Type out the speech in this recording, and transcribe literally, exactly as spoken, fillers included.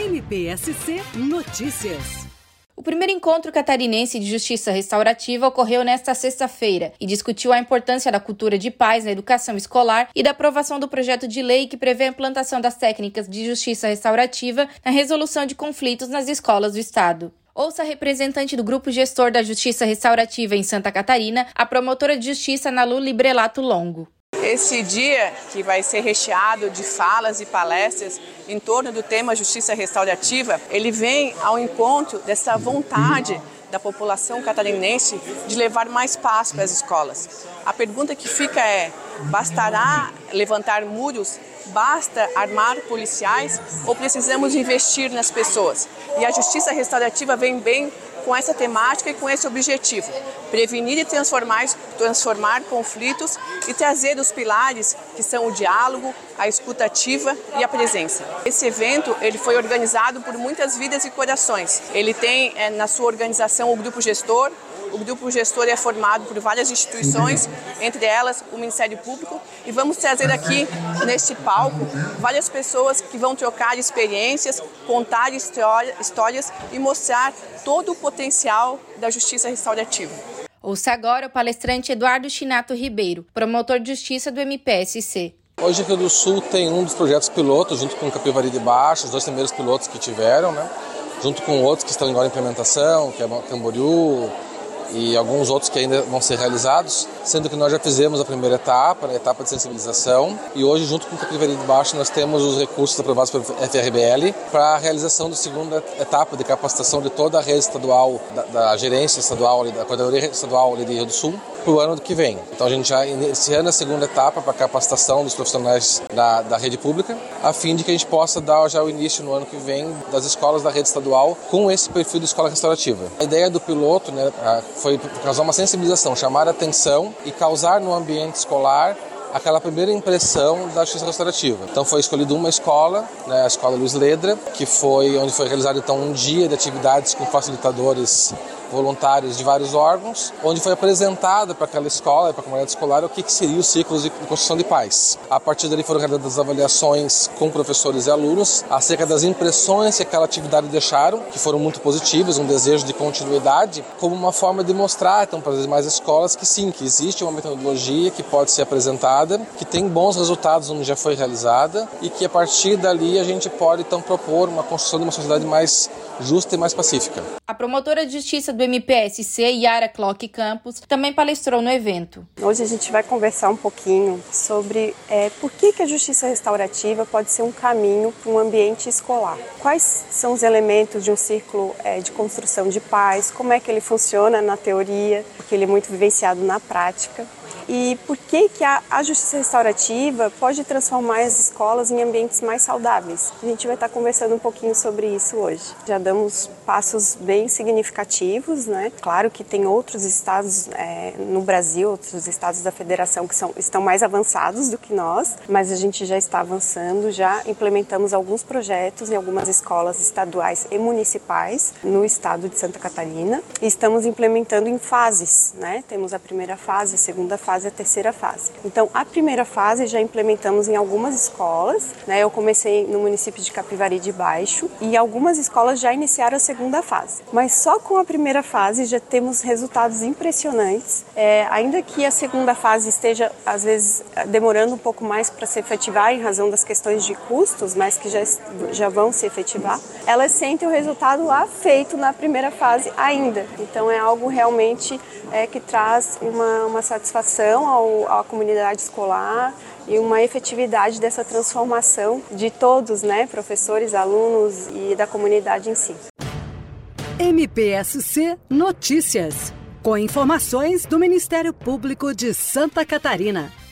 M P S C Notícias. O primeiro encontro catarinense de justiça restaurativa ocorreu nesta sexta-feira e discutiu a importância da cultura de paz na educação escolar e da aprovação do projeto de lei que prevê a implantação das técnicas de justiça restaurativa na resolução de conflitos nas escolas do Estado. Ouça a representante do Grupo Gestor da Justiça Restaurativa em Santa Catarina, a promotora de justiça Nalu Librelato Longo. Esse dia, que vai ser recheado de falas e palestras em torno do tema Justiça Restaurativa, ele vem ao encontro dessa vontade da população catarinense de levar mais paz para as escolas. A pergunta que fica é: bastará levantar muros? Basta armar policiais ou precisamos investir nas pessoas? E a Justiça Restaurativa vem bem com essa temática e com esse objetivo: prevenir e transformar, transformar conflitos e trazer os pilares que são o diálogo, a escuta ativa e a presença. Esse evento ele foi organizado por muitas vidas e corações. Ele tem é, na sua organização o Grupo Gestor. O Grupo Gestor é formado por várias instituições, entre elas o Ministério Público, e vamos trazer aqui, neste palco, várias pessoas que vão trocar experiências, contar história, histórias e mostrar todo o potencial da justiça restaurativa. Ouça agora o palestrante Eduardo Chinato Ribeiro, promotor de justiça do M P S C. Hoje, Rio do Sul tem um dos projetos pilotos, junto com o Capivari de Baixo, os dois primeiros pilotos que tiveram, né? Junto com outros que estão agora em implementação, que é Camboriú, e alguns outros que ainda vão ser realizados, sendo que nós já fizemos a primeira etapa, a etapa de sensibilização, e hoje, junto com o Capivari de Baixo, nós temos os recursos aprovados pelo F R B L para a realização da segunda etapa de capacitação de toda a rede estadual, da, da gerência estadual, da Coordenadoria Estadual de Rio do Sul, para o ano que vem. Então a gente já iniciando a segunda etapa para a capacitação dos profissionais da, da rede pública, a fim de que a gente possa dar já o início no ano que vem das escolas da rede estadual com esse perfil de escola restaurativa. A ideia do piloto, né, foi causar uma sensibilização, chamar a atenção e causar no ambiente escolar aquela primeira impressão da justiça restaurativa. Então foi escolhida uma escola, né, a Escola Luiz Ledra, que foi onde foi realizado então um dia de atividades com facilitadores voluntários de vários órgãos, onde foi apresentada para aquela escola, para a comunidade escolar, o que, que seria os ciclos de construção de paz. A partir dali foram realizadas avaliações com professores e alunos acerca das impressões que aquela atividade deixaram, que foram muito positivas, um desejo de continuidade, como uma forma de mostrar então, para as demais escolas que sim, que existe uma metodologia que pode ser apresentada, que tem bons resultados onde já foi realizada e que a partir dali a gente pode então propor uma construção de uma sociedade mais justa e mais pacífica. A promotora de justiça do M P S C, Yara Clock Campos, também palestrou no evento. Hoje a gente vai conversar um pouquinho sobre é, por que, que a justiça restaurativa pode ser um caminho para um ambiente escolar. Quais são os elementos de um círculo é, de construção de paz, como é que ele funciona na teoria, porque ele é muito vivenciado na prática. E por que, que a, a justiça restaurativa pode transformar as escolas em ambientes mais saudáveis? A gente vai estar conversando um pouquinho sobre isso hoje. Já damos passos bem significativos, né? Claro que tem outros estados é, no Brasil, outros estados da federação que são, estão mais avançados do que nós, mas a gente já está avançando, já implementamos alguns projetos em algumas escolas estaduais e municipais no estado de Santa Catarina e estamos implementando em fases, né? Temos a primeira fase, a segunda fase, a terceira fase. Então, a primeira fase já implementamos em algumas escolas, né? Eu comecei no município de Capivari de Baixo e algumas escolas já iniciaram a segunda fase. Mas só com a primeira fase já temos resultados impressionantes. É, ainda que a segunda fase esteja, às vezes, demorando um pouco mais para se efetivar em razão das questões de custos, mas que já, já vão se efetivar, elas sentem o resultado lá feito na primeira fase ainda. Então, é algo realmente é, que traz uma, uma satisfação Ao, à comunidade escolar e uma efetividade dessa transformação de todos, né, professores, alunos e da comunidade em si. M P S C Notícias, com informações do Ministério Público de Santa Catarina.